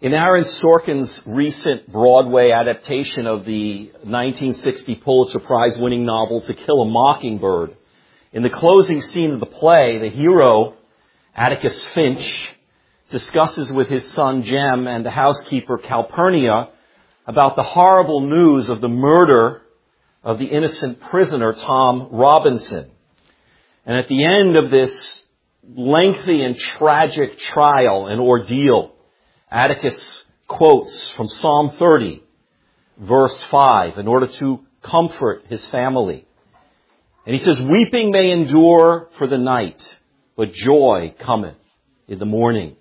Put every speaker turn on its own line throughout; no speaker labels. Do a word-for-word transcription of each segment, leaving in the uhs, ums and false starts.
In Aaron Sorkin's recent Broadway adaptation of the nineteen sixty Pulitzer Prize-winning novel To Kill a Mockingbird, in the closing scene of the play, the hero, Atticus Finch, discusses with his son Jem and the housekeeper Calpurnia about the horrible news of the murder of the innocent prisoner Tom Robinson. And at the end of this lengthy and tragic trial and ordeal, Atticus quotes from Psalm thirty, verse five, in order to comfort his family. And he says, "Weeping may endure for the night, but joy cometh in the morning."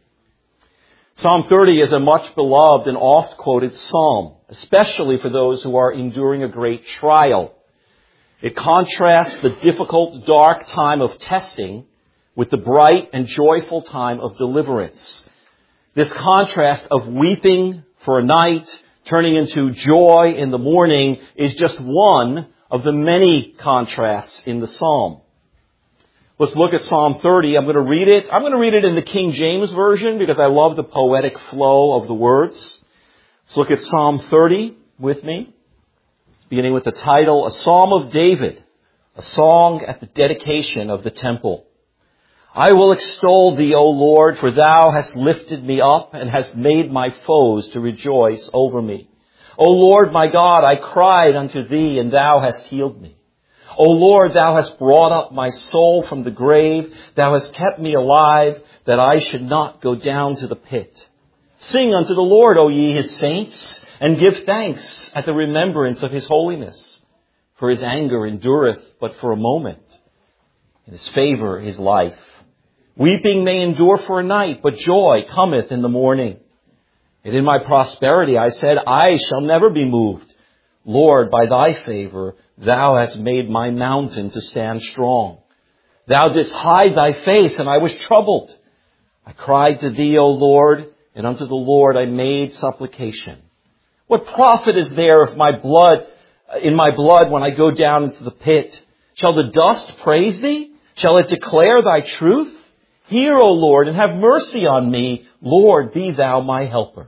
Psalm thirty is a much beloved and oft quoted psalm, especially for those who are enduring a great trial. It contrasts the difficult, dark time of testing with the bright and joyful time of deliverance. This contrast of weeping for a night turning into joy in the morning is just one of the many contrasts in the psalm. Let's look at Psalm thirty. I'm going to read it. I'm going to read it in the King James Version because I love the poetic flow of the words. Let's look at Psalm thirty with me, beginning with the title, A Psalm of David, a song at the dedication of the temple. I will extol thee, O Lord, for thou hast lifted me up and hast made my foes to rejoice over me. O Lord, my God, I cried unto thee, and thou hast healed me. O Lord, thou hast brought up my soul from the grave. Thou hast kept me alive, that I should not go down to the pit. Sing unto the Lord, O ye his saints, and give thanks at the remembrance of his holiness. For his anger endureth but for a moment, and his favor is life. Weeping may endure for a night, but joy cometh in the morning. And in my prosperity I said, I shall never be moved. Lord, by thy favor, thou hast made my mountain to stand strong. Thou didst hide thy face, and I was troubled. I cried to thee, O Lord, and unto the Lord I made supplication. What profit is there if my blood, in my blood when I go down into the pit? Shall the dust praise thee? Shall it declare thy truth? Hear, O Lord, and have mercy on me. Lord, be thou my helper.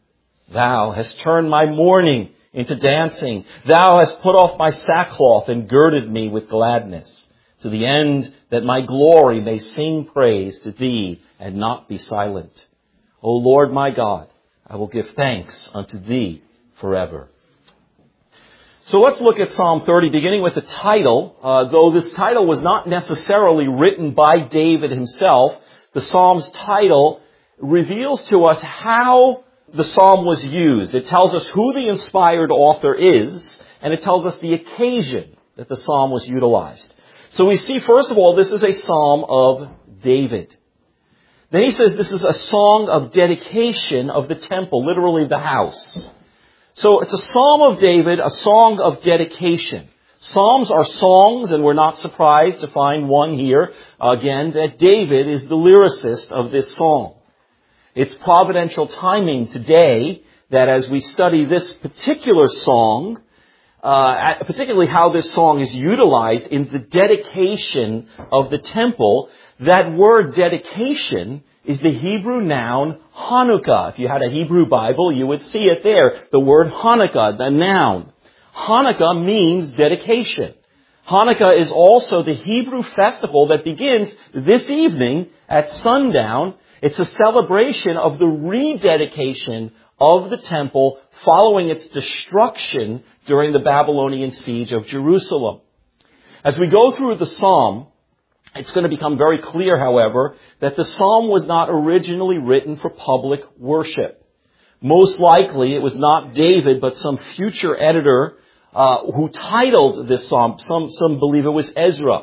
Thou hast turned my mourning into dancing. Thou hast put off my sackcloth and girded me with gladness, to the end that my glory may sing praise to thee and not be silent. O Lord my God, I will give thanks unto thee forever. So let's look at Psalm thirty, beginning with the title. Uh, though this title was not necessarily written by David himself, the Psalm's title reveals to us how the Psalm was used. It tells us who the inspired author is, and it tells us the occasion that the Psalm was utilized. So we see, first of all, this is a Psalm of David. Then he says this is a song of dedication of the temple, literally the house. So it's a Psalm of David, a song of dedication. Psalms are songs, and we're not surprised to find one here, again, that David is the lyricist of this song. It's providential timing today that as we study this particular song, uh, particularly how this song is utilized in the dedication of the temple, that word dedication is the Hebrew noun Hanukkah. If you had a Hebrew Bible, you would see it there. The word Hanukkah, the noun. Hanukkah means dedication. Hanukkah is also the Hebrew festival that begins this evening at sundown. It's a celebration of the rededication of the temple following its destruction during the Babylonian siege of Jerusalem. As we go through the psalm, it's going to become very clear, however, that the psalm was not originally written for public worship. Most likely, it was not David, but some future editor uh, who titled this psalm. Some, some believe it was Ezra.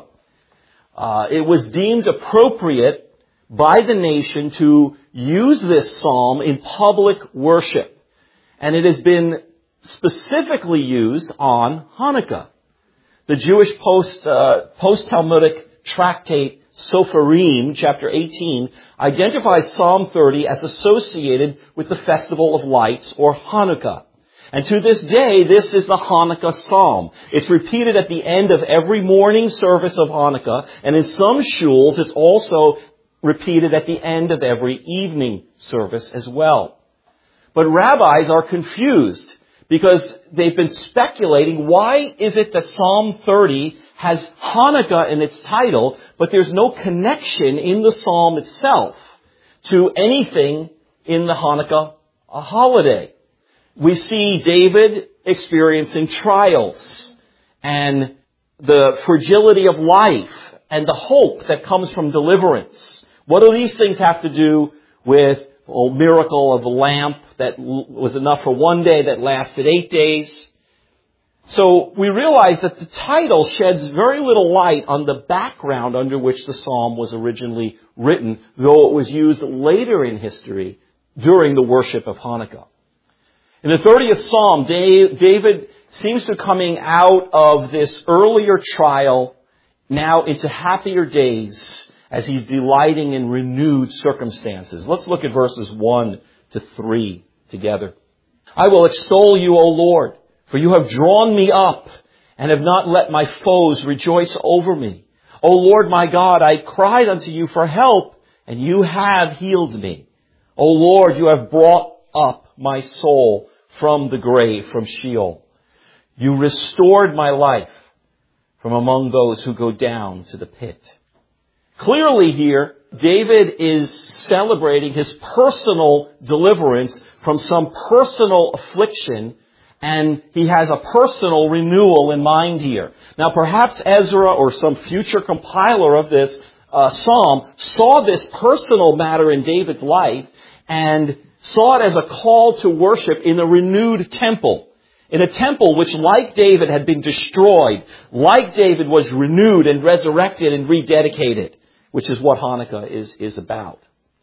Uh, it was deemed appropriate by the nation to use this psalm in public worship. And it has been specifically used on Hanukkah. The Jewish post, uh, post-Talmudic tractate Sopharim, chapter eighteen, identifies Psalm thirty as associated with the Festival of Lights, or Hanukkah. And to this day, this is the Hanukkah psalm. It's repeated at the end of every morning service of Hanukkah, and in some shuls, it's also repeated at the end of every evening service as well. But rabbis are confused because they've been speculating, why is it that Psalm thirty has Hanukkah in its title, but there's no connection in the psalm itself to anything in the Hanukkah holiday? We see David experiencing trials and the fragility of life and the hope that comes from deliverance. What do these things have to do with a miracle of a lamp that was enough for one day that lasted eight days? So we realize that the title sheds very little light on the background under which the psalm was originally written, though it was used later in history during the worship of Hanukkah. In the thirtieth Psalm, David seems to be coming out of this earlier trial now into happier days as he's delighting in renewed circumstances. Let's look at verses one to three together. I will extol you, O Lord, for you have drawn me up and have not let my foes rejoice over me. O Lord my God, I cried unto you for help, and you have healed me. O Lord, you have brought up my soul from the grave, from Sheol. You restored my life from among those who go down to the pit. Clearly here, David is celebrating his personal deliverance from some personal affliction, and he has a personal renewal in mind here. Now perhaps Ezra or some future compiler of this uh, psalm saw this personal matter in David's life and saw it as a call to worship in a renewed temple. In a temple which, like David, had been destroyed. Like David, was renewed and resurrected and rededicated, which is what Hanukkah is, is about.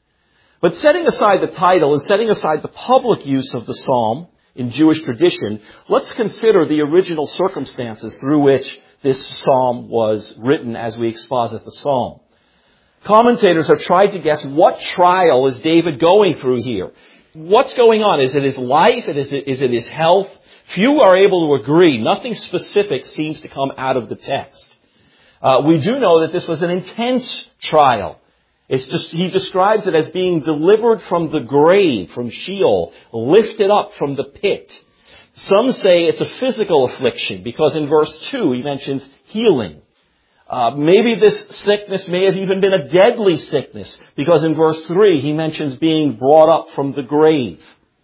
But setting aside the title and setting aside the public use of the psalm in Jewish tradition, let's consider the original circumstances through which this psalm was written as we exposit the psalm. Commentators have tried to guess what trial is David going through here. What's going on? Is it his life? Is it, is it his health? Few are able to agree. Nothing specific seems to come out of the text. Uh, we do know that this was an intense trial. It's just, he describes it as being delivered from the grave, from Sheol, lifted up from the pit. Some say it's a physical affliction because in verse two he mentions healing. Uh, maybe this sickness may have even been a deadly sickness because in verse three he mentions being brought up from the grave.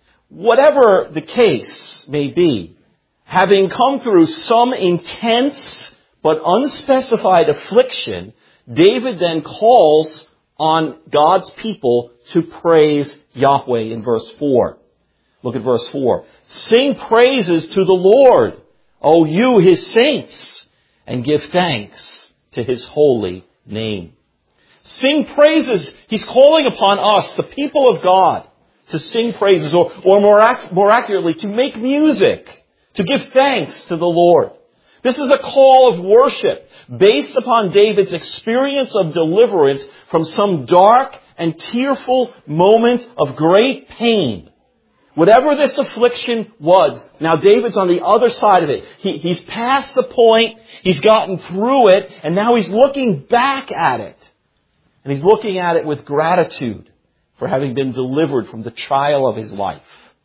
Whatever the case may be, having come through some intense but unspecified affliction, David then calls on God's people to praise Yahweh in verse four. Look at verse four. Sing praises to the Lord, O you, his saints, and give thanks to his holy name. Sing praises. He's calling upon us, the people of God, to sing praises, or, or more, ac- more accurately, to make music, to give thanks to the Lord. This is a call of worship based upon David's experience of deliverance from some dark and tearful moment of great pain. Whatever this affliction was, now David's on the other side of it. He, he's past the point, he's gotten through it, and now he's looking back at it. And he's looking at it with gratitude for having been delivered from the trial of his life.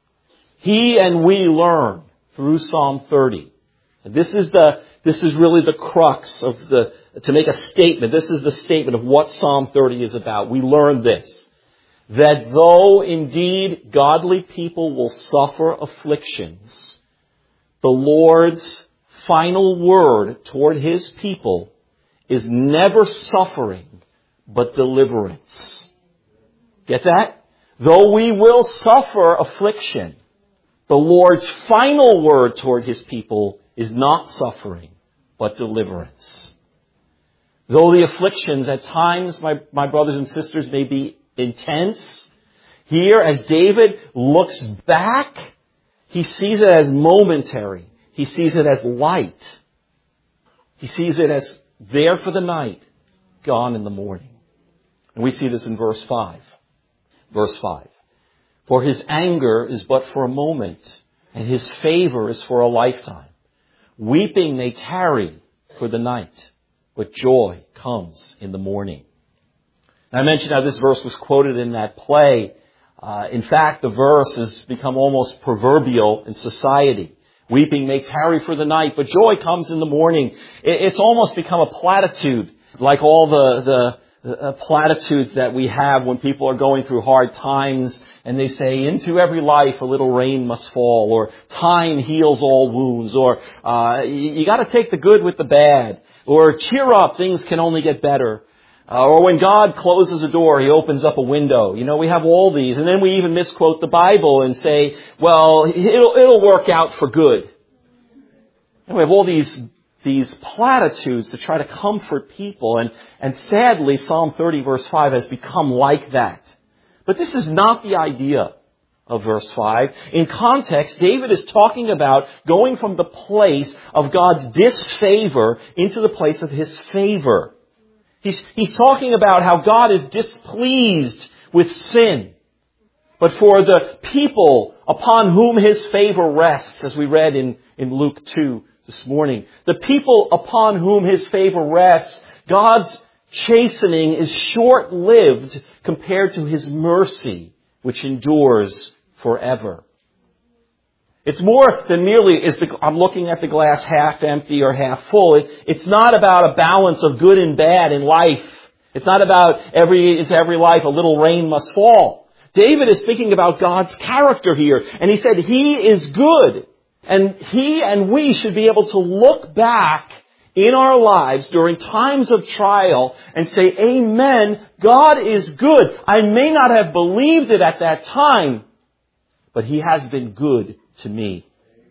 He and we learn through Psalm thirty. And this is the, this is really the crux of the, to make a statement. This is the statement of what Psalm thirty is about. We learn this, that though indeed godly people will suffer afflictions, the Lord's final word toward his people is never suffering, but deliverance. Get that? Though we will suffer affliction, the Lord's final word toward his people is not suffering, but deliverance. Though the afflictions at times, my, my brothers and sisters, may be intense, here as David looks back, he sees it as momentary. He sees it as light. He sees it as there for the night, gone in the morning. And we see this in verse five. Verse five. For his anger is but for a moment, and his favor is for a lifetime. Weeping may tarry for the night, but joy comes in the morning. Now, I mentioned how this verse was quoted in that play Uh, in fact, the verse has become almost proverbial in society. Weeping may tarry for the night, but joy comes in the morning. It, it's almost become a platitude, like all the, the Uh, platitudes that we have when people are going through hard times, and they say, into every life a little rain must fall, or time heals all wounds, or uh, you, you got to take the good with the bad, or cheer up, things can only get better, uh, or when God closes a door, He opens up a window. You know, we have all these, and then we even misquote the Bible and say, well, it'll it'll work out for good. And we have all these these platitudes to try to comfort people. And, and sadly, Psalm thirty verse five has become like that. But this is not the idea of verse five. In context, David is talking about going from the place of God's disfavor into the place of His favor. He's, he's talking about how God is displeased with sin. But for the people upon whom His favor rests, as we read in, in Luke two, this morning, the people upon whom His favor rests, God's chastening is short-lived compared to His mercy, which endures forever. It's more than merely, is the, I'm looking at the glass half empty or half full. It, it's not about a balance of good and bad in life. It's not about every, it's every life a little rain must fall. David is thinking about God's character here, and he said He is good. And he and we should be able to look back in our lives during times of trial and say, amen, God is good. I may not have believed it at that time, but He has been good to me.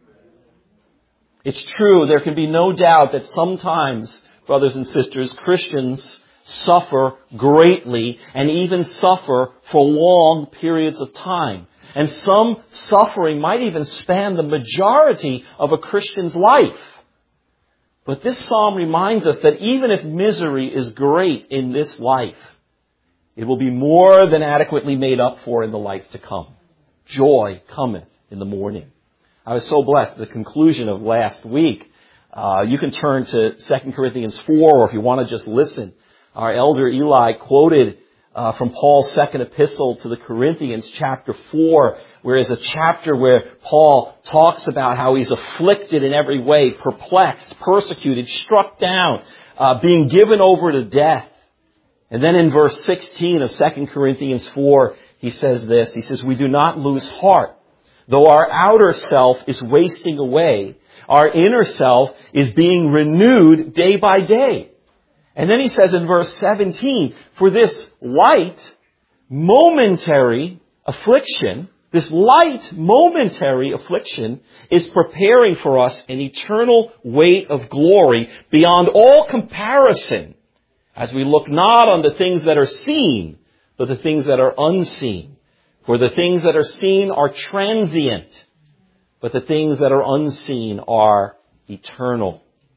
It's true, there can be no doubt that sometimes, brothers and sisters, Christians suffer greatly and even suffer for long periods of time. And some suffering might even span the majority of a Christian's life. But this psalm reminds us that even if misery is great in this life, it will be more than adequately made up for in the life to come. Joy cometh in the morning. I was so blessed at the conclusion of last week. Uh, you can turn to Second Corinthians four, or if you want to just listen, our elder Eli quoted Uh, from Paul's second epistle to the Corinthians, chapter four, where is a chapter where Paul talks about how he's afflicted in every way, perplexed, persecuted, struck down, uh, being given over to death. And then in verse sixteen of Second Corinthians four, he says this, he says, we do not lose heart. Though our outer self is wasting away, our inner self is being renewed day by day. And then he says in verse seventeen, for this light, momentary affliction, this light, momentary affliction is preparing for us an eternal weight of glory beyond all comparison, as we look not on the things that are seen, but the things that are unseen. For the things that are seen are transient, but the things that are unseen are eternal.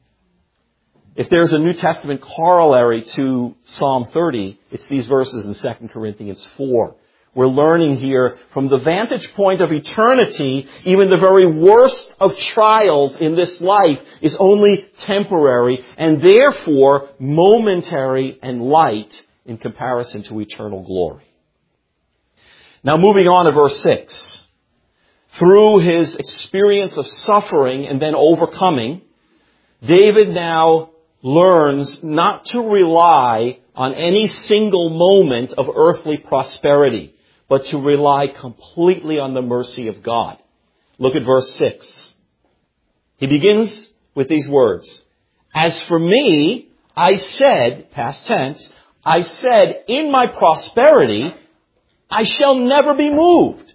If there's a New Testament corollary to Psalm thirty, it's these verses in Second Corinthians four. We're learning here from the vantage point of eternity, even the very worst of trials in this life is only temporary and therefore momentary and light in comparison to eternal glory. Now moving on to verse six. Through his experience of suffering and then overcoming, David now learns not to rely on any single moment of earthly prosperity, but to rely completely on the mercy of God. Look at verse six. He begins with these words. As for me, I said, past tense, I said, in my prosperity, I shall never be moved.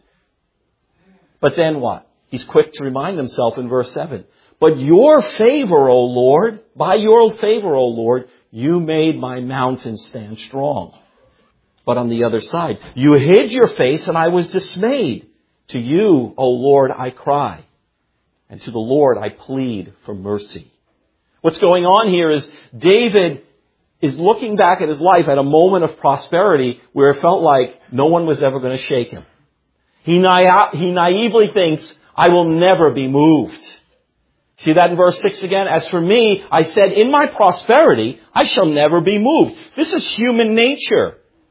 But then what? He's quick to remind himself in verse seven. But your favor, O Lord, by your favor, O Lord, you made my mountain stand strong. But on the other side, you hid your face and I was dismayed. To you, O Lord, I cry. And to the Lord I plead for mercy. What's going on here is David is looking back at his life at a moment of prosperity where it felt like no one was ever going to shake him. He, na- he naively thinks, I will never be moved. See that in verse six again? As for me, I said, in my prosperity, I shall never be moved. This is human nature.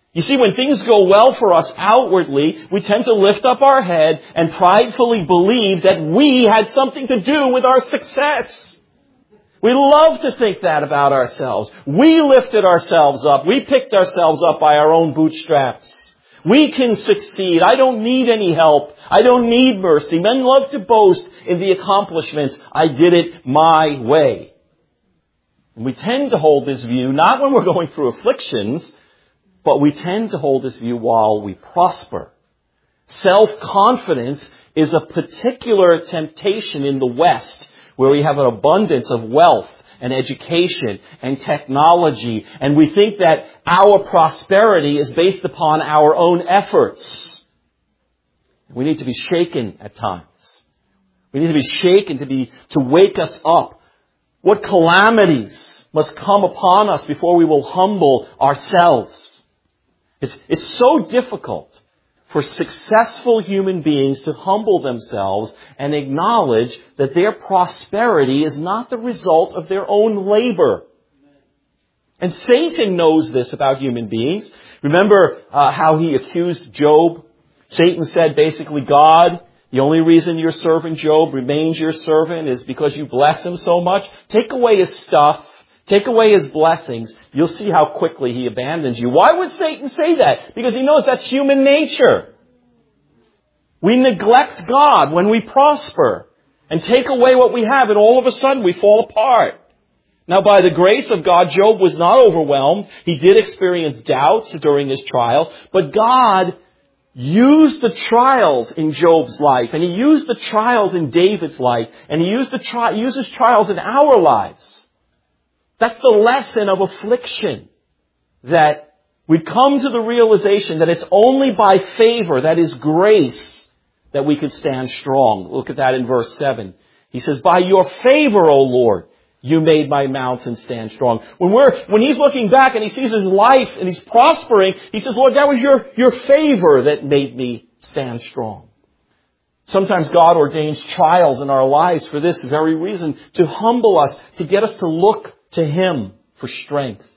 You see, when things go well for us outwardly, we tend to lift up our head and pridefully believe that we had something to do with our success. We love to think that about ourselves. We lifted ourselves up. We picked ourselves up by our own bootstraps. We can succeed. I don't need any help. I don't need mercy. Men love to boast in the accomplishments. I did it my way. And we tend to hold this view, not when we're going through afflictions, but we tend to hold this view while we prosper. Self-confidence is a particular temptation in the West, where we have an abundance of wealth and education and technology, and we think that our prosperity is based upon our own efforts. We need to be shaken at times. We need to be shaken to be to wake us up. What calamities must come upon us before we will humble ourselves? It's, it's so difficult for successful human beings to humble themselves and acknowledge that their prosperity is not the result of their own labor. And Satan knows this about human beings. Remember uh, how he accused Job? Satan said basically, God, the only reason your servant Job remains your servant is because you bless him so much. Take away his stuff. Take away his blessings. You'll see how quickly he abandons you. Why would Satan say that? Because he knows that's human nature. We neglect God when we prosper and take away what we have, and all of a sudden we fall apart. Now, by the grace of God, Job was not overwhelmed. He did experience doubts during his trial, but God used the trials in Job's life, and he used the trials in David's life, and he used the tri- uses trials in our lives. That's the lesson of affliction, that we come to the realization that it's only by favor, that is grace, that we can stand strong. Look at that in verse seven. He says, by your favor, O Lord, you made my mountain stand strong. When we're, when he's looking back and he sees his life and he's prospering, he says, Lord, that was your, your favor that made me stand strong. Sometimes God ordains trials in our lives for this very reason, to humble us, to get us to look to Him for strength.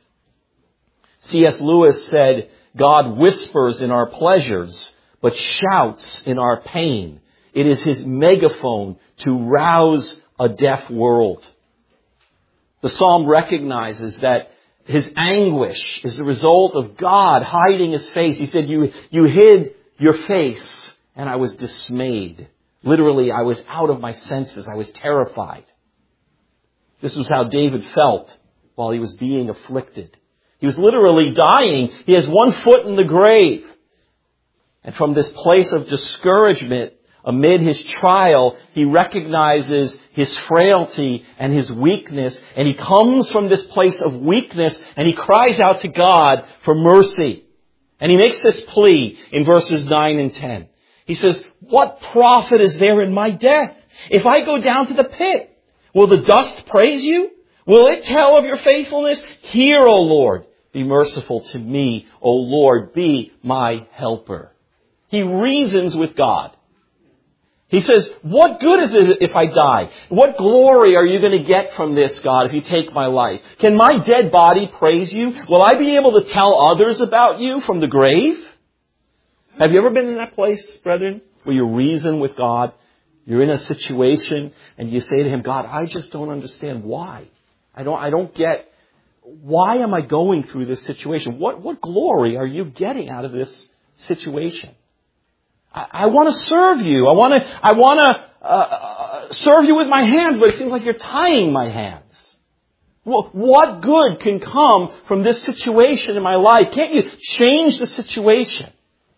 C S Lewis said, God whispers in our pleasures, but shouts in our pain. It is His megaphone to rouse a deaf world. The psalm recognizes that his anguish is the result of God hiding His face. He said, you, you hid your face, and I was dismayed. Literally, I was out of my senses. I was terrified. This was how David felt while he was being afflicted. He was literally dying. He has one foot in the grave. And from this place of discouragement, amid his trial, he recognizes his frailty and his weakness. And he comes from this place of weakness and he cries out to God for mercy. And he makes this plea in verses nine and ten. He says, what profit is there in my death? If I go down to the pit, will the dust praise you? Will it tell of your faithfulness? Hear, O Lord, be merciful to me. O Lord, be my helper. He reasons with God. He says, what good is it if I die? What glory are you going to get from this, God, if you take my life? Can my dead body praise you? Will I be able to tell others about you from the grave? Have you ever been in that place, brethren, where you reason with God? You're in a situation and you say to Him, God, I just don't understand why. I don't, I don't get, why am I going through this situation? What, what glory are you getting out of this situation? I, I want to serve you. I want to, I want to uh, serve you with my hands, but it seems like you're tying my hands. Well, what good can come from this situation in my life? Can't you change the situation?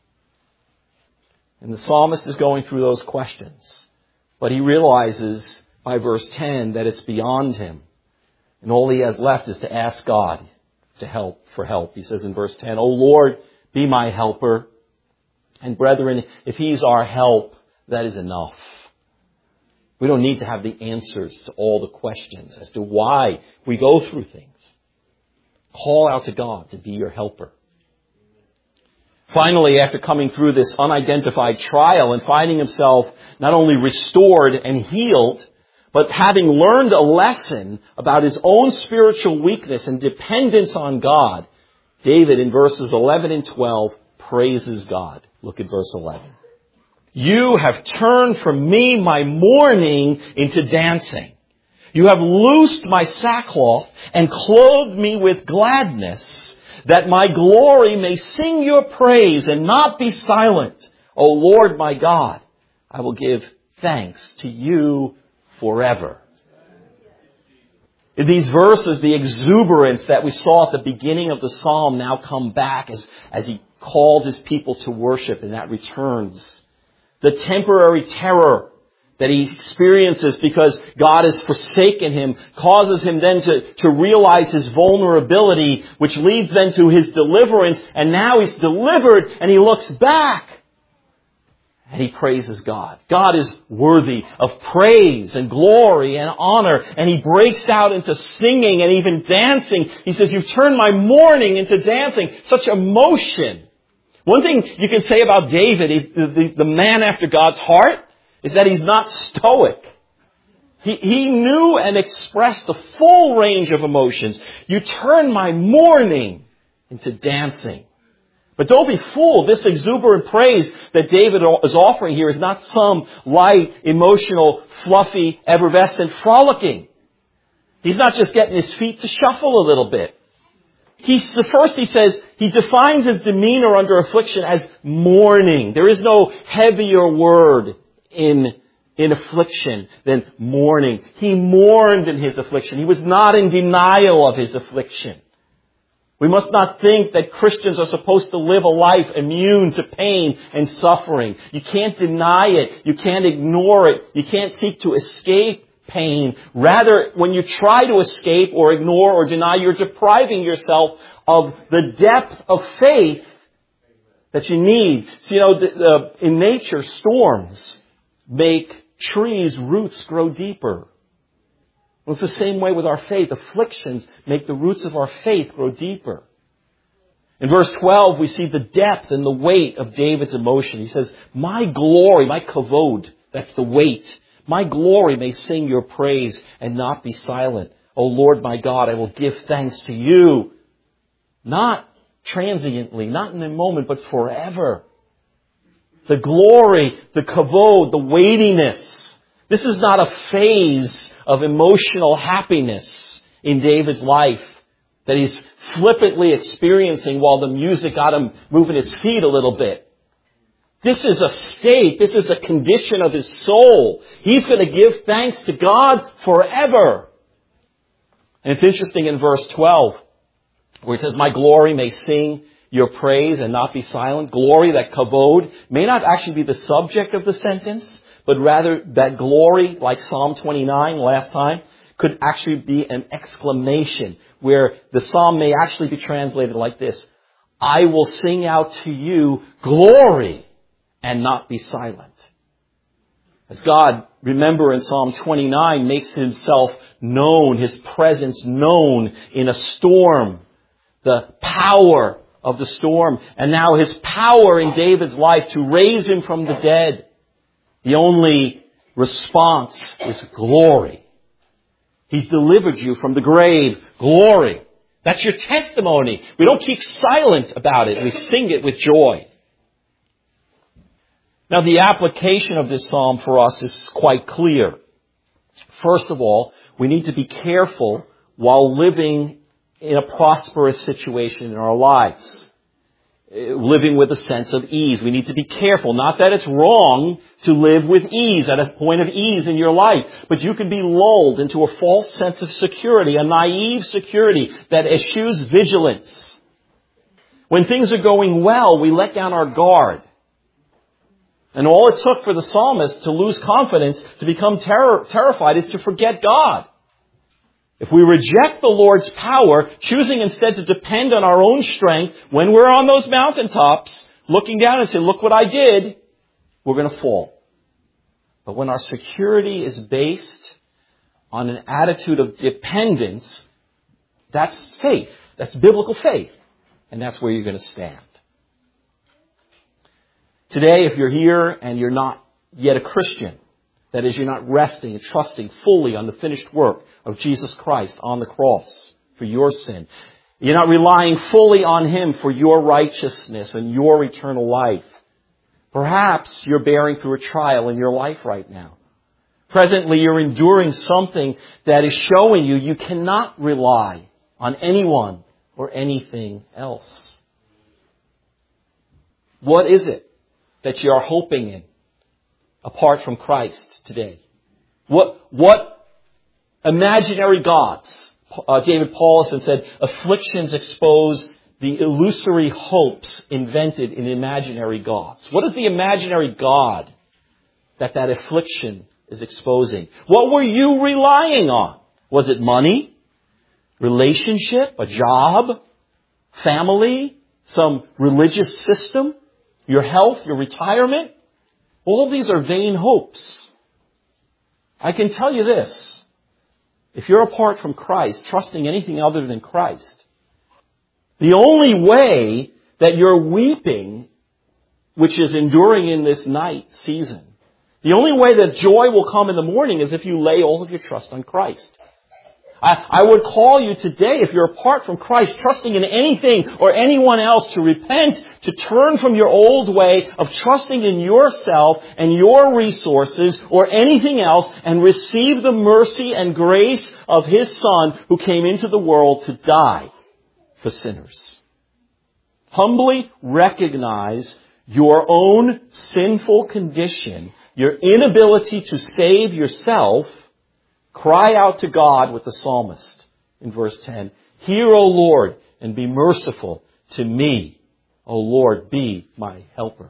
And the psalmist is going through those questions. But he realizes by verse ten that it's beyond him. And all he has left is to ask God to help, for help. He says in verse ten, O Lord, be my helper. And brethren, if He's our help, that is enough. We don't need to have the answers to all the questions as to why we go through things. Call out to God to be your helper. Finally, after coming through this unidentified trial and finding himself not only restored and healed, but having learned a lesson about his own spiritual weakness and dependence on God, David, in verses eleven and twelve, praises God. Look at verse eleven. You have turned from me my mourning into dancing. You have loosed my sackcloth and clothed me with gladness, that my glory may sing your praise and not be silent. O Lord my God, I will give thanks to you forever. In these verses, the exuberance that we saw at the beginning of the psalm now come back as, as he called his people to worship, and that returns. The temporary terror that he experiences because God has forsaken him causes him then to, to realize his vulnerability, which leads then to his deliverance. And now he's delivered and he looks back and he praises God. God is worthy of praise and glory and honor. And he breaks out into singing and even dancing. He says, you've turned my mourning into dancing. Such emotion. One thing you can say about David, he's the, the, the man after God's heart, is that he's not stoic. He, he knew and expressed the full range of emotions. You turn my mourning into dancing. But don't be fooled. This exuberant praise that David is offering here is not some light, emotional, fluffy, effervescent frolicking. He's not just getting his feet to shuffle a little bit. He's, the first he says, he defines his demeanor under affliction as mourning. There is no heavier word in, in affliction than mourning. He mourned in his affliction. He was not in denial of his affliction. We must not think that Christians are supposed to live a life immune to pain and suffering. You can't deny it. You can't ignore it. You can't seek to escape pain. Rather, when you try to escape or ignore or deny, you're depriving yourself of the depth of faith that you need. So, you know, the, the, in nature, storms make trees' roots grow deeper. Well, it's the same way with our faith. Afflictions make the roots of our faith grow deeper. In verse twelve, we see the depth and the weight of David's emotion. He says, my glory, my kavod, that's the weight. My glory may sing your praise and not be silent. O Lord my God, I will give thanks to you. Not transiently, not in a moment, but forever. The glory, the kavod, the weightiness. This is not a phase of emotional happiness in David's life that he's flippantly experiencing while the music got him moving his feet a little bit. This is a state, this is a condition of his soul. He's going to give thanks to God forever. And it's interesting in verse twelve, where he says, my glory may sing your praise and not be silent. Glory, that kavod, may not actually be the subject of the sentence, but rather that glory, like Psalm twenty-nine last time, could actually be an exclamation, where the psalm may actually be translated like this: I will sing out to you glory and not be silent. As God, remember in Psalm twenty-nine, makes himself known, his presence known in a storm, the power of the storm, and now his power in David's life to raise him from the dead. The only response is glory. He's delivered you from the grave. Glory. That's your testimony. We don't keep silent about it. We sing it with joy. Now, the application of this psalm for us is quite clear. First of all, we need to be careful while living in a prosperous situation in our lives. Living with a sense of ease. We need to be careful. Not that it's wrong to live with ease, at a point of ease in your life. But you can be lulled into a false sense of security, a naive security that eschews vigilance. When things are going well, we let down our guard. And all it took for the psalmist to lose confidence, to become terror, terrified, is to forget God. If we reject the Lord's power, choosing instead to depend on our own strength, when we're on those mountaintops, looking down and saying, look what I did, we're going to fall. But when our security is based on an attitude of dependence, that's faith. That's biblical faith. And that's where you're going to stand. Today, if you're here and you're not yet a Christian, that is, you're not resting and trusting fully on the finished work of Jesus Christ on the cross for your sin, You're not relying fully on Him for your righteousness and your eternal life. Perhaps you're bearing through a trial in your life right now. Presently, you're enduring something that is showing you you cannot rely on anyone or anything else. What is it that you are hoping in apart from Christ today? What, what imaginary gods? Uh, David Paulison said, afflictions expose the illusory hopes invented in imaginary gods. What is the imaginary God that that affliction is exposing? What were you relying on? Was it money? Relationship? A job? Family? Some religious system? Your health? Your retirement? All these are vain hopes. I can tell you this. If you're apart from Christ, trusting anything other than Christ, the only way that you're weeping, which is enduring in this night season, the only way that joy will come in the morning is if you lay all of your trust on Christ. I, I would call you today, if you're apart from Christ, trusting in anything or anyone else, to repent, to turn from your old way of trusting in yourself and your resources or anything else, and receive the mercy and grace of His Son who came into the world to die for sinners. Humbly recognize your own sinful condition, your inability to save yourself. Cry out to God with the psalmist in verse ten. Hear, O Lord, and be merciful to me. O Lord, be my helper.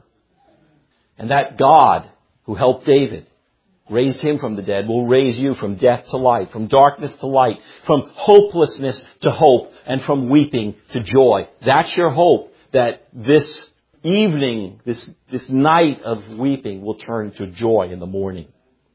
And that God who helped David, raised him from the dead, will raise you from death to life, from darkness to light, from hopelessness to hope, and from weeping to joy. That's your hope, that this evening, this, this night of weeping will turn to joy in the morning.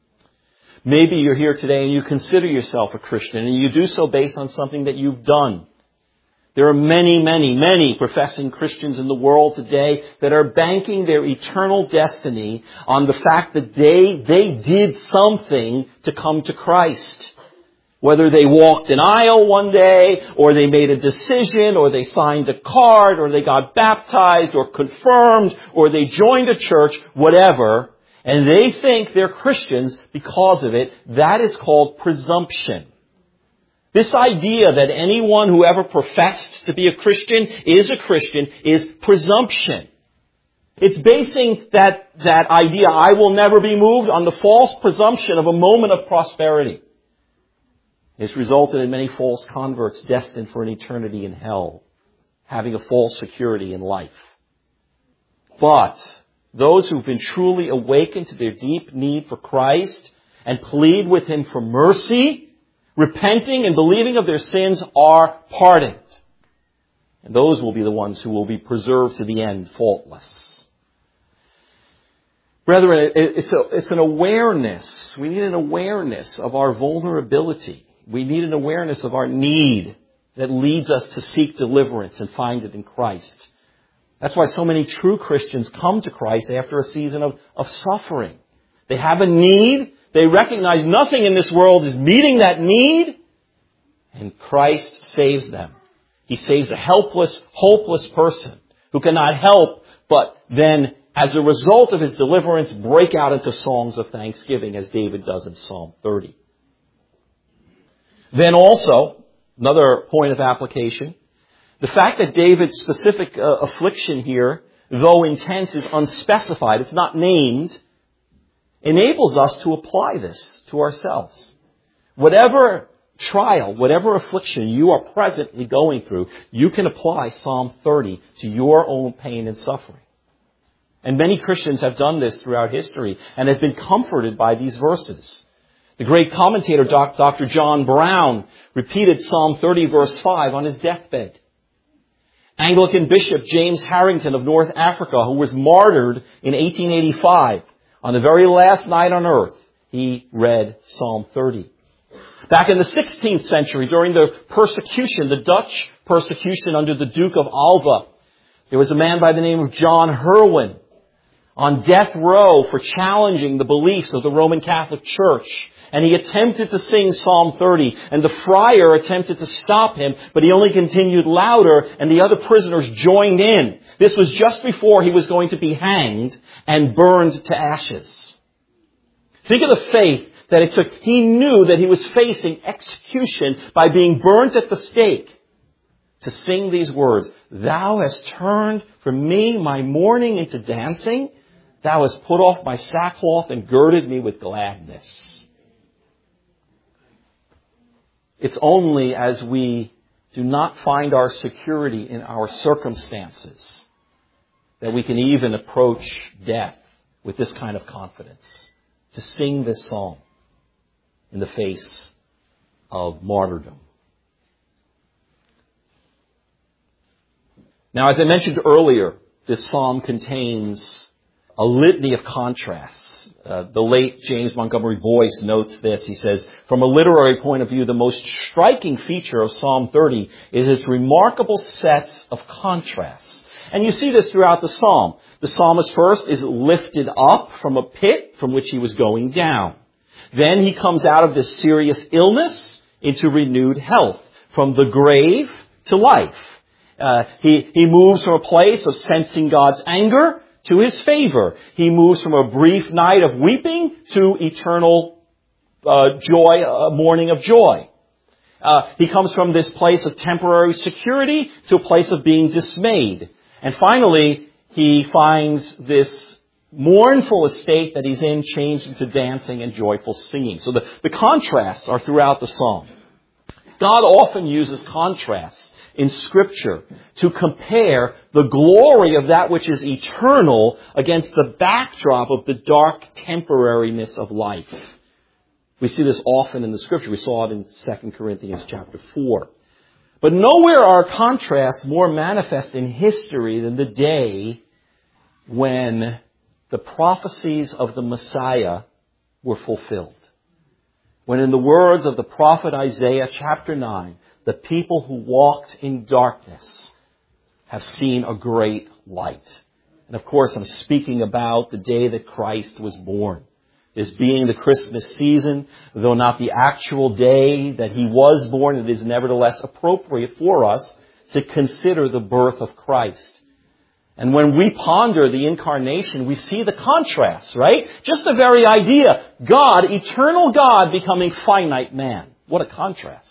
Maybe you're here today and you consider yourself a Christian, and you do so based on something that you've done. There are many, many, many professing Christians in the world today that are banking their eternal destiny on the fact that they, they did something to come to Christ. Whether they walked an aisle one day, or they made a decision, or they signed a card, or they got baptized, or confirmed, or they joined a church, whatever. And they think they're Christians because of it. That is called presumption. This idea that anyone who ever professed to be a Christian is a Christian is presumption. It's basing that, that idea, I will never be moved, on the false presumption of a moment of prosperity. It's resulted in many false converts destined for an eternity in hell, having a false security in life. But those who've been truly awakened to their deep need for Christ and plead with Him for mercy, repenting and believing of their sins, are pardoned. And those will be the ones who will be preserved to the end faultless. Brethren, it's, a, it's an awareness. We need an awareness of our vulnerability. We need an awareness of our need that leads us to seek deliverance and find it in Christ. That's why so many true Christians come to Christ after a season of, of suffering. They have a need. They recognize nothing in this world is meeting that need. And Christ saves them. He saves a helpless, hopeless person who cannot help but then, as a result of His deliverance, break out into songs of thanksgiving, as David does in Psalm thirty. Then also, another point of application, the fact that David's specific uh, affliction here, though intense, is unspecified, it's not named, enables us to apply this to ourselves. Whatever trial, whatever affliction you are presently going through, you can apply Psalm thirty to your own pain and suffering. And many Christians have done this throughout history and have been comforted by these verses. The great commentator, Doctor John Brown, repeated Psalm thirty, verse five on his deathbed. Anglican Bishop James Harrington of North Africa, who was martyred in eighteen eighty-five, on the very last night on earth, he read Psalm thirty. Back in the sixteenth century, during the persecution, the Dutch persecution under the Duke of Alva, there was a man by the name of John Herwin. on death row for challenging the beliefs of the Roman Catholic Church. And he attempted to sing Psalm thirty, and the friar attempted to stop him, but he only continued louder, and the other prisoners joined in. This was just before he was going to be hanged and burned to ashes. Think of the faith that it took. He knew that he was facing execution by being burnt at the stake, to sing these words, "Thou hast turned from me my mourning into dancing. Thou hast put off my sackcloth and girded me with gladness." It's only as we do not find our security in our circumstances that we can even approach death with this kind of confidence, to sing this psalm in the face of martyrdom. Now, as I mentioned earlier, this psalm contains a litany of contrasts. Uh, the late James Montgomery Boyce notes this. He says, from a literary point of view, the most striking feature of Psalm thirty is its remarkable sets of contrasts. And you see this throughout the psalm. The psalmist first is lifted up from a pit from which he was going down. Then he comes out of this serious illness into renewed health, from the grave to life. Uh, he, he moves from a place of sensing God's anger to his favor. He moves from a brief night of weeping to eternal uh, joy, a morning of joy. Uh, he comes from this place of temporary security to a place of being dismayed. And finally, he finds this mournful estate that he's in changed into dancing and joyful singing. So the, the contrasts are throughout the psalm. God often uses contrasts in Scripture to compare the glory of that which is eternal against the backdrop of the dark temporariness of life. We see this often in the Scripture. We saw it in Second Corinthians chapter four. But nowhere are contrasts more manifest in history than the day when the prophecies of the Messiah were fulfilled. When, in the words of the prophet Isaiah chapter nine, the people who walked in darkness have seen a great light. And of course, I'm speaking about the day that Christ was born. This being the Christmas season, though not the actual day that he was born, it is nevertheless appropriate for us to consider the birth of Christ. And when we ponder the incarnation, we see the contrast, right? Just the very idea, God, eternal God, becoming finite man. What a contrast.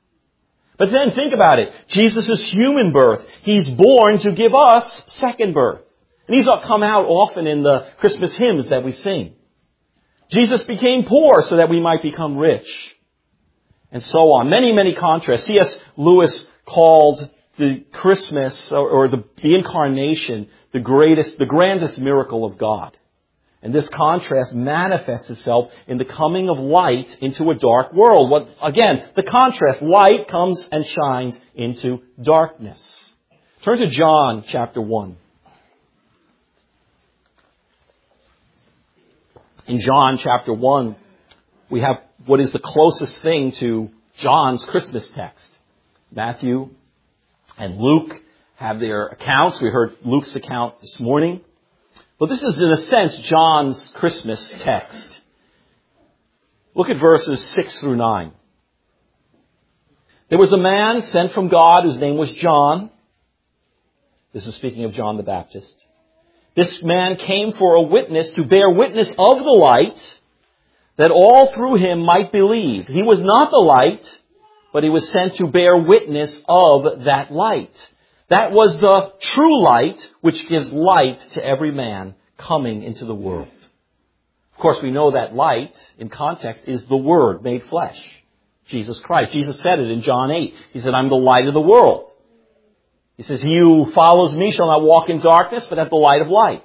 But then think about it. Jesus' human birth. He's born to give us second birth. And these all come out often in the Christmas hymns that we sing. Jesus became poor so that we might become rich. And so on. Many, many contrasts. C S Lewis called the Christmas or, or the, the incarnation the greatest, the grandest miracle of God. And this contrast manifests itself in the coming of light into a dark world. What, again, the contrast, light comes and shines into darkness. Turn to John chapter one. In John chapter one, we have what is the closest thing to John's Christmas text. Matthew and Luke have their accounts. We heard Luke's account this morning. But this is, in a sense, John's Christmas text. Look at verses six through nine. There was a man sent from God whose name was John. This is speaking of John the Baptist. This man came for a witness, to bear witness of the light, that all through him might believe. He was not the light, but he was sent to bear witness of that light. That was the true light which gives light to every man coming into the world. Of course, we know that light, in context, is the Word made flesh. Jesus Christ. Jesus said it in John eight. He said, I'm the light of the world. He says, he who follows me shall not walk in darkness, but have the light of life.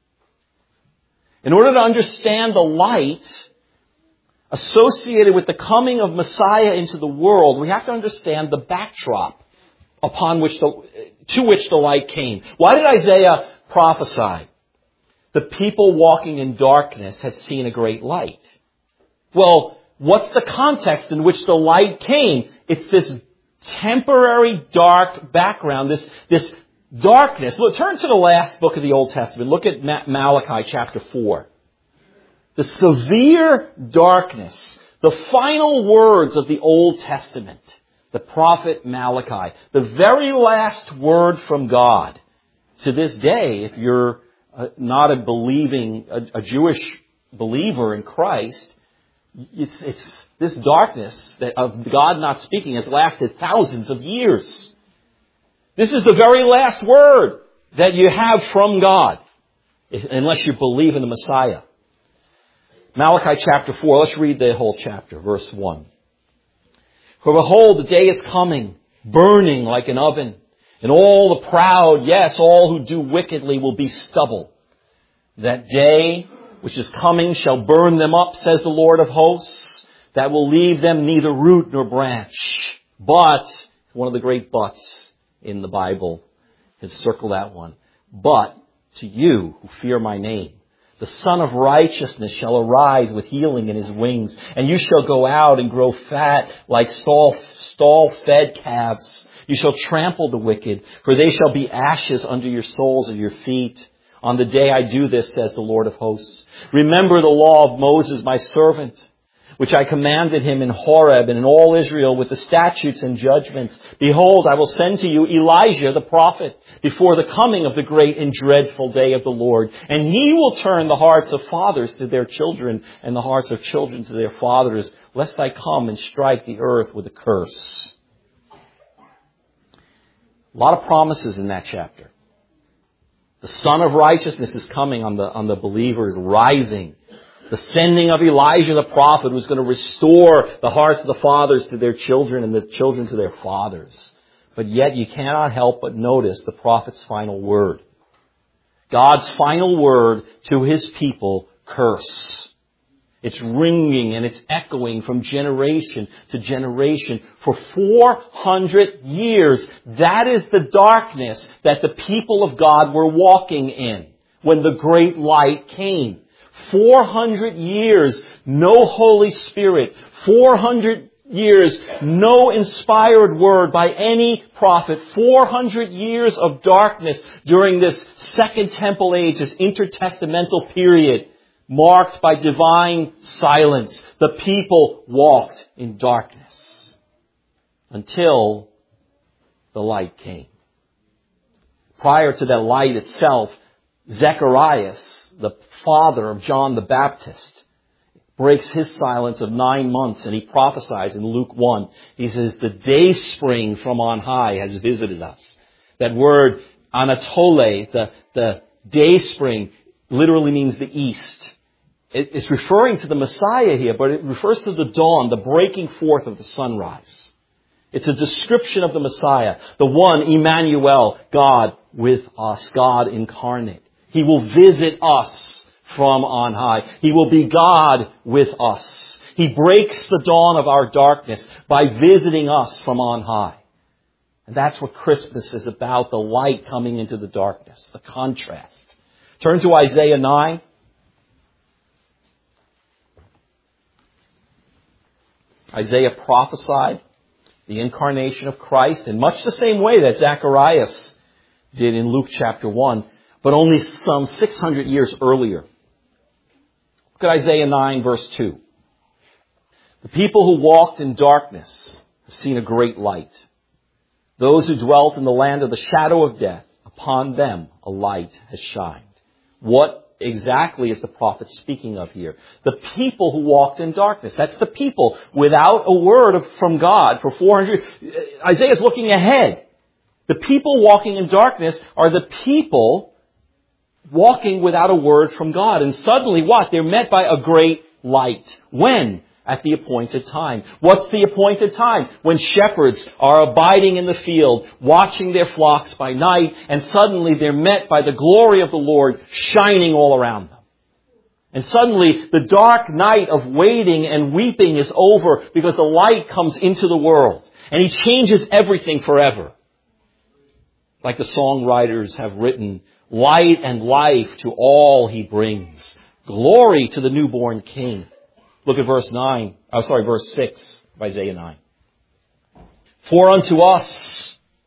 In order to understand the light associated with the coming of Messiah into the world, we have to understand the backdrop upon which the, to which the light came. Why did Isaiah prophesy? The people walking in darkness had seen a great light. Well, what's the context in which the light came? It's this temporary dark background, this, this Darkness. Look, turn to the last book of the Old Testament. Look at Malachi chapter four. The severe darkness. The final words of the Old Testament. The prophet Malachi. The very last word from God. To this day, if you're uh, not a believing, a, a Jewish believer in Christ, it's, it's this darkness that of God not speaking has lasted thousands of years. This is the very last word that you have from God, unless you believe in the Messiah. Malachi chapter four, let's read the whole chapter, verse one. For behold, the day is coming, burning like an oven, and all the proud, yes, all who do wickedly will be stubble. That day which is coming shall burn them up, says the Lord of hosts, that will leave them neither root nor branch. But, one of the great buts in the Bible, you can circle that one. But to you who fear my name, the Son of Righteousness shall arise with healing in his wings, and you shall go out and grow fat like stall, stall-fed calves. You shall trample the wicked, for they shall be ashes under your soles of your feet. On the day I do this, says the Lord of hosts, remember the law of Moses, my servant, which I commanded him in Horeb and in all Israel with the statutes and judgments. Behold, I will send to you Elijah the prophet before the coming of the great and dreadful day of the Lord. And he will turn the hearts of fathers to their children and the hearts of children to their fathers, lest I come and strike the earth with a curse. A lot of promises in that chapter. The Son of Righteousness is coming on the, on the believers, rising. The sending of Elijah the prophet was going to restore the hearts of the fathers to their children and the children to their fathers. But yet you cannot help but notice the prophet's final word. God's final word to his people, curse. It's ringing and it's echoing from generation to generation for four hundred years. That is the darkness that the people of God were walking in when the great light came. four hundred years, no Holy Spirit. four hundred years, no inspired word by any prophet. four hundred years of darkness during this Second Temple age, this intertestamental period, marked by divine silence. The people walked in darkness until the light came. Prior to that light itself, Zacharias, the father of John the Baptist, breaks his silence of nine months and he prophesies in Luke one. He says, the day spring from on high has visited us. That word, Anatole, the, the day spring, literally means the east. It's referring to the Messiah here, but it refers to the dawn, the breaking forth of the sunrise. It's a description of the Messiah, the one, Emmanuel, God with us, God incarnate. He will visit us from on high. He will be God with us. He breaks the dawn of our darkness by visiting us from on high. And that's what Christmas is about, the light coming into the darkness, the contrast. Turn to Isaiah nine. Isaiah prophesied the incarnation of Christ in much the same way that Zacharias did in Luke chapter one, but only some six hundred years earlier. Look at Isaiah nine verse two. The people who walked in darkness have seen a great light. Those who dwelt in the land of the shadow of death, upon them a light has shined. What exactly is the prophet speaking of here? The people who walked in darkness. That's the people without a word of, from God for four hundred. Isaiah's looking ahead. The people walking in darkness are the people walking without a word from God. And suddenly what? They're met by a great light. When? At the appointed time. What's the appointed time? When shepherds are abiding in the field, watching their flocks by night, and suddenly they're met by the glory of the Lord shining all around them. And suddenly the dark night of waiting and weeping is over because the light comes into the world. And He changes everything forever. Like the songwriters have written, light and life to all He brings. Glory to the newborn King. Look at verse nine. Oh, sorry, verse six of Isaiah nine. For unto us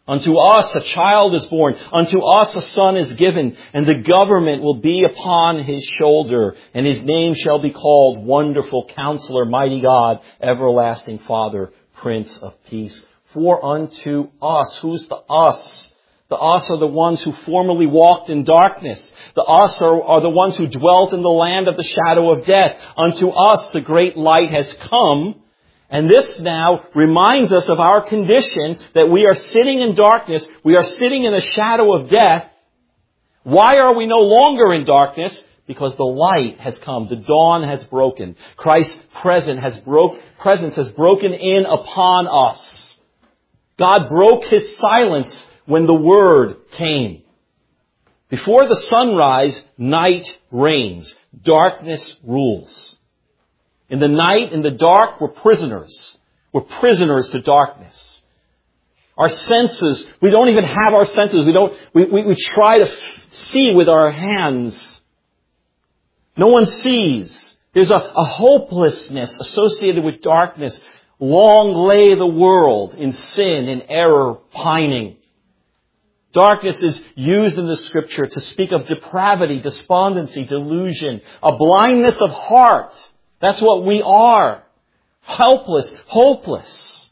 Unto us a child is born. Unto us a son is given. And the government will be upon his shoulder. And his name shall be called Wonderful Counselor, Mighty God, Everlasting Father, Prince of Peace. For unto us, who's the us? The us are the ones who formerly walked in darkness. The us are, are the ones who dwelt in the land of the shadow of death. Unto us the great light has come. And this now reminds us of our condition that we are sitting in darkness. We are sitting in the shadow of death. Why are we no longer in darkness? Because the light has come. The dawn has broken. Christ's presence has broke, presence has broken in upon us. God broke his silence when the word came. Before the sunrise, night reigns. Darkness rules. In the night, in the dark, we're prisoners. We're prisoners to darkness. Our senses, we don't even have our senses. We don't, we, we, we try to f- see with our hands. No one sees. There's a, a hopelessness associated with darkness. Long lay the world in sin and error pining. Darkness is used in the Scripture to speak of depravity, despondency, delusion, a blindness of heart. That's what we are. Helpless, hopeless.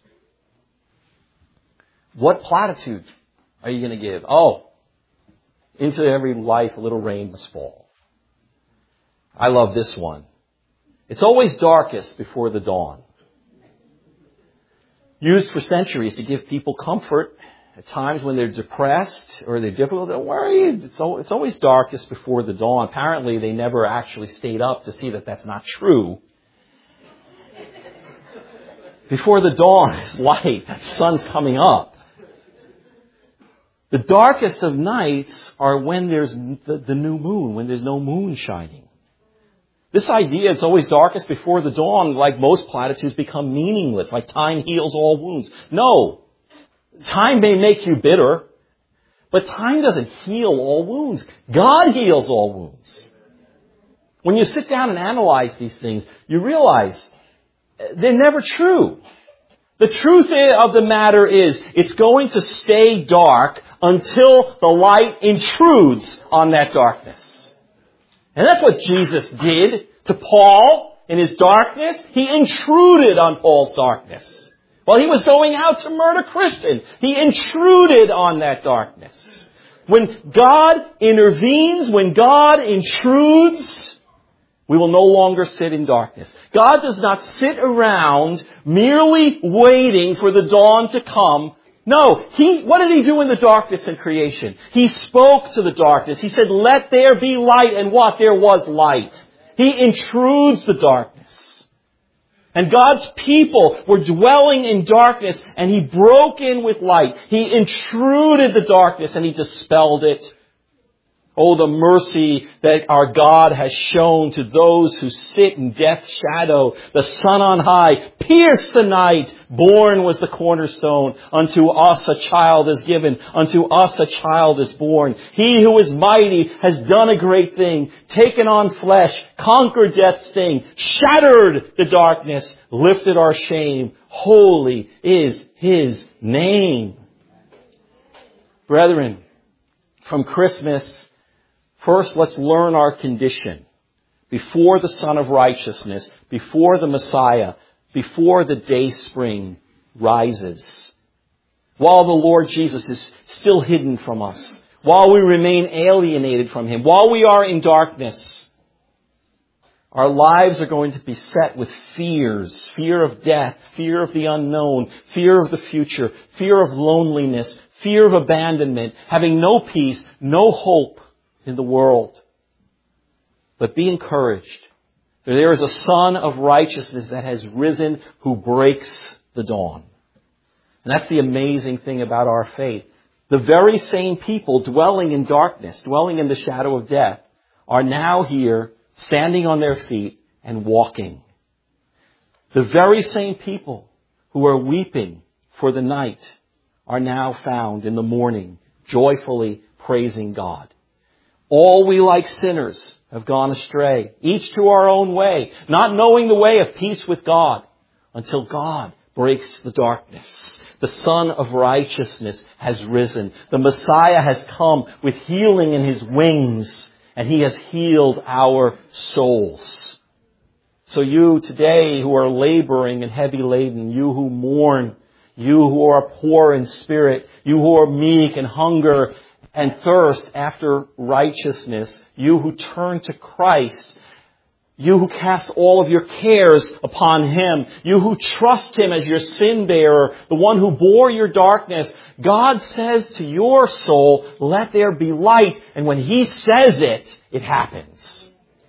What platitude are you going to give? Oh, into every life a little rain must fall. I love this one. It's always darkest before the dawn. Used for centuries to give people comfort at times when they're depressed or they're difficult. Don't worry, it's always darkest before the dawn. Apparently, they never actually stayed up to see that that's not true. Before the dawn is light, the sun's coming up. The darkest of nights are when there's the, the new moon, when there's no moon shining. This idea, it's always darkest before the dawn, like most platitudes, become meaningless, like time heals all wounds. No. Time may make you bitter, but time doesn't heal all wounds. God heals all wounds. When you sit down and analyze these things, you realize they're never true. The truth of the matter is, it's going to stay dark until the light intrudes on that darkness. And that's what Jesus did to Paul in his darkness. He intruded on Paul's darkness. While he was going out to murder Christians, he intruded on that darkness. When God intervenes, when God intrudes, we will no longer sit in darkness. God does not sit around merely waiting for the dawn to come. No, he, what did he do in the darkness in creation? He spoke to the darkness. He said, let there be light, and what? There was light. He intrudes the darkness. And God's people were dwelling in darkness, and he broke in with light. He intruded the darkness, and he dispelled it. Oh, the mercy that our God has shown to those who sit in death's shadow. The sun on high pierced the night. Born was the cornerstone. Unto us a child is given. Unto us a child is born. He who is mighty has done a great thing. Taken on flesh, conquered death's sting, shattered the darkness, lifted our shame. Holy is his name. Brethren, from Christmas, first, let's learn our condition before the Son of Righteousness, before the Messiah, before the day spring rises. While the Lord Jesus is still hidden from us, while we remain alienated from him, while we are in darkness, our lives are going to be set with fears, fear of death, fear of the unknown, fear of the future, fear of loneliness, fear of abandonment, having no peace, no hope in the world. But be encouraged. There is a Son of Righteousness that has risen who breaks the dawn. And that's the amazing thing about our faith. The very same people dwelling in darkness, dwelling in the shadow of death, are now here, standing on their feet and walking. The very same people who are weeping for the night are now found in the morning, joyfully praising God. All we like sinners have gone astray, each to our own way, not knowing the way of peace with God, until God breaks the darkness. The Son of Righteousness has risen. The Messiah has come with healing in His wings, and He has healed our souls. So you today who are laboring and heavy laden, you who mourn, you who are poor in spirit, you who are meek and hunger and thirst after righteousness, you who turn to Christ, you who cast all of your cares upon Him, you who trust Him as your sin bearer, the one who bore your darkness, God says to your soul, let there be light. And when He says it, it happens.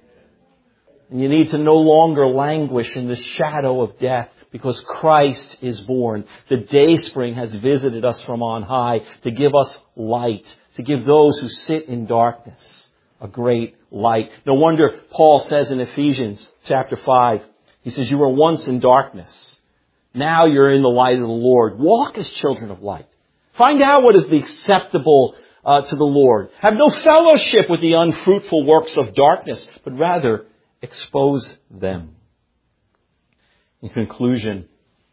And you need to no longer languish in the shadow of death, because Christ is born. The dayspring has visited us from on high to give us light, to give those who sit in darkness a great light. No wonder Paul says in Ephesians chapter five, he says, you were once in darkness. Now you're in the light of the Lord. Walk as children of light. Find out what is the acceptable uh, to the Lord. Have no fellowship with the unfruitful works of darkness, but rather expose them. In conclusion,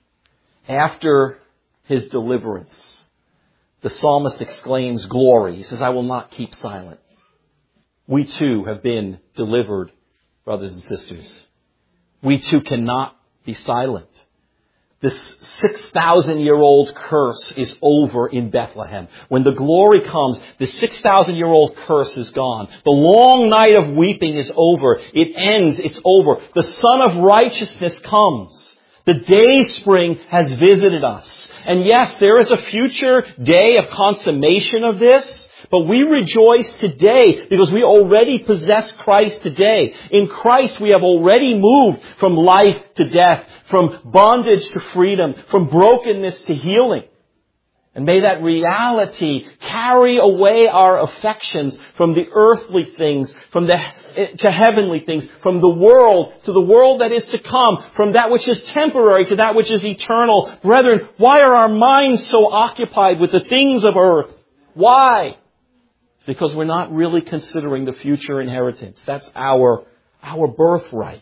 after his deliverance, the psalmist exclaims, glory. He says, I will not keep silent. We too have been delivered, brothers and sisters. We too cannot be silent. This six thousand year old curse is over in Bethlehem. When the glory comes, the six thousand year old curse is gone. The long night of weeping is over. It ends. It's over. The Son of Righteousness comes. The dayspring has visited us. And yes, there is a future day of consummation of this. But we rejoice today because we already possess Christ today. In Christ we have already moved from life to death, from bondage to freedom, from brokenness to healing. And may that reality carry away our affections from the earthly things, from the to heavenly things, from the world to the world that is to come, from that which is temporary to that which is eternal. Brethren, why are our minds so occupied with the things of earth? Why? Because we're not really considering the future inheritance. That's our, our birthright.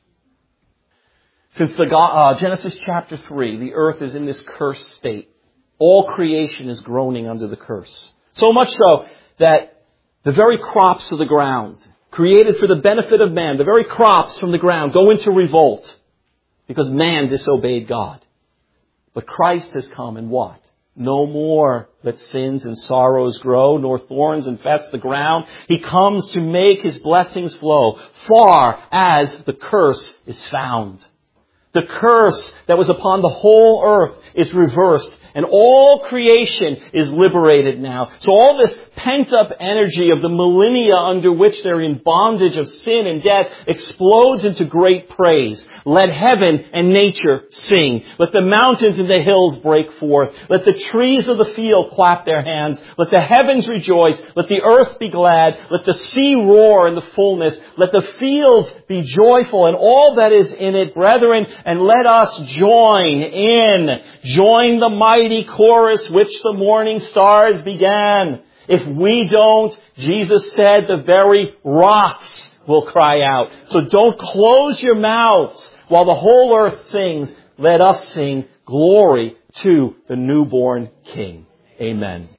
Since the uh, Genesis chapter three, the earth is in this cursed state. All creation is groaning under the curse. So much so that the very crops of the ground, created for the benefit of man, the very crops from the ground go into revolt because man disobeyed God. But Christ has come and what? No more let sins and sorrows grow, nor thorns infest the ground. He comes to make His blessings flow far as the curse is found. The curse that was upon the whole earth is reversed, and all creation is liberated now. So all this pent-up energy of the millennia under which they're in bondage of sin and death explodes into great praise. Let heaven and nature sing. Let the mountains and the hills break forth. Let the trees of the field clap their hands. Let the heavens rejoice. Let the earth be glad. Let the sea roar in the fullness. Let the fields be joyful and all that is in it, brethren. And let us join in, join the mighty chorus which the morning stars began. If we don't, Jesus said, the very rocks will cry out. So don't close your mouths while the whole earth sings. Let us sing glory to the newborn King. Amen.